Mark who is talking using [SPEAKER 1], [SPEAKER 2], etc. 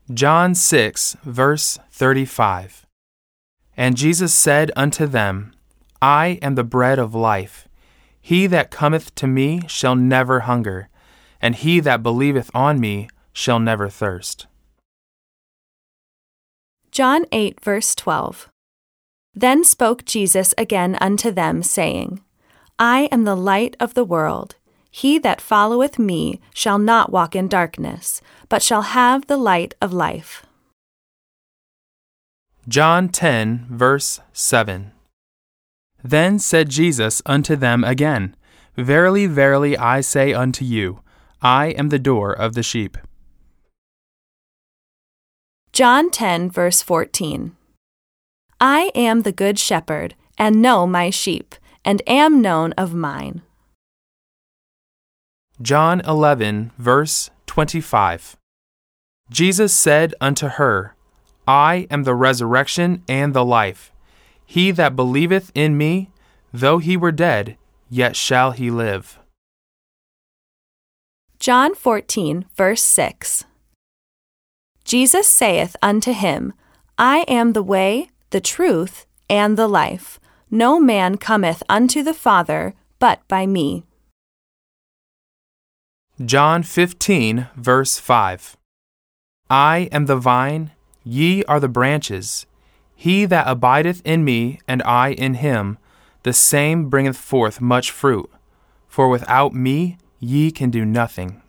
[SPEAKER 1] John 6, verse 35. And Jesus said unto them, I am the bread of life. He that cometh to me shall never hunger, and he that believeth on me shall never thirst.
[SPEAKER 2] John 8, verse 12. Then spoke Jesus again unto them, saying, I am the light of the world. He that followeth me shall not walk in darkness, but shall have the light of life.
[SPEAKER 1] John 10, verse 7. Then said Jesus unto them again, Verily, verily, I say unto you, I am the door of the sheep.
[SPEAKER 2] John 10, verse 14. I am the good shepherd, and know my sheep, and am known of mine.
[SPEAKER 1] John 11, verse 25. Jesus said unto her, I am the resurrection and the life. He that believeth in me, though he were dead, yet shall he live.
[SPEAKER 2] John 14, verse 6. Jesus saith unto him, I am the way, the truth, and the life. No man cometh unto the Father but by me.
[SPEAKER 1] John 15, verse 5. I am the vine, ye are the branches. He that abideth in me, and I in him, the same bringeth forth much fruit. For without me ye can do nothing.